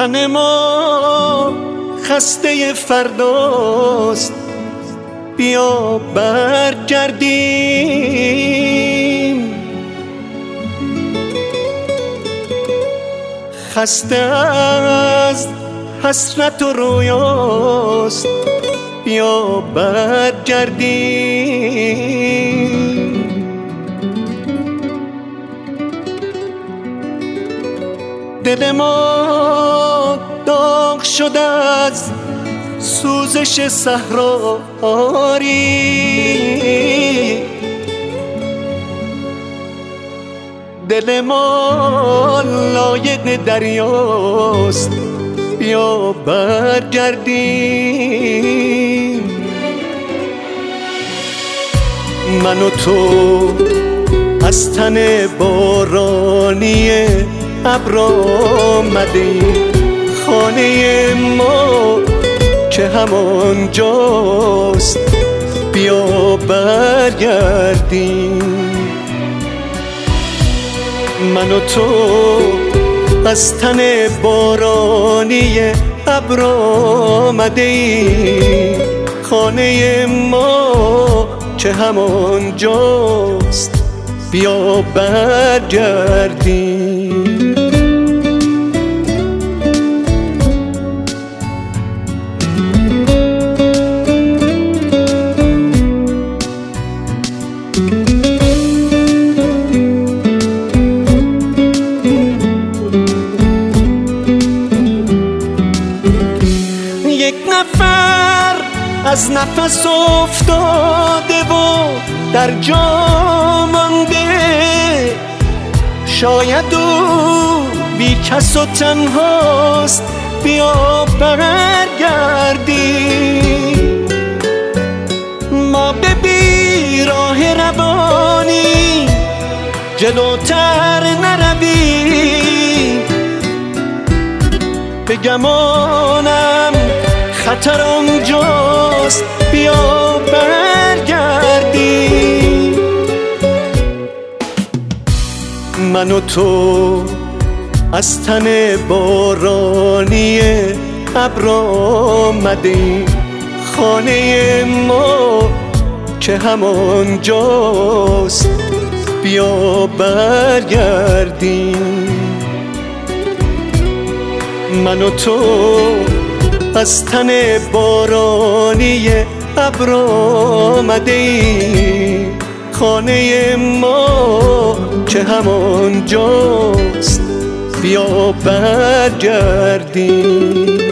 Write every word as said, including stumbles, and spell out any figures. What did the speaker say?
تن ما خسته فرداست، بیا برگردیم. خسته از حسرت و رویاست، بیا برگردیم. دل ما داغ شده از سوزش صحرایی، دل ما لایق دریاست، بیا برگردیم. من و تو از تن بارانی ابر آمدیم، خانه ما که همانجاست، بیا برگردیم. من و تو از تن بارانی ابر آمدیم، خانه ما که همانجاست، بیا برگردیم. یک نفر از نفس افتاده و در جا مانده، شاید او بی کس و تنهاست، بیا برگردیم. ما به بیراه روانی جلوتر نرویم، به گمانم خطر آنجاست، بیا برگردیم. من و تو از تن بارانی ابر آمدیم، خانه ما که همانجاست، بیا برگردیم. من و تو از تن بارانی ابر آمدیم، خانه ما که همانجاست، بیا برگردیم.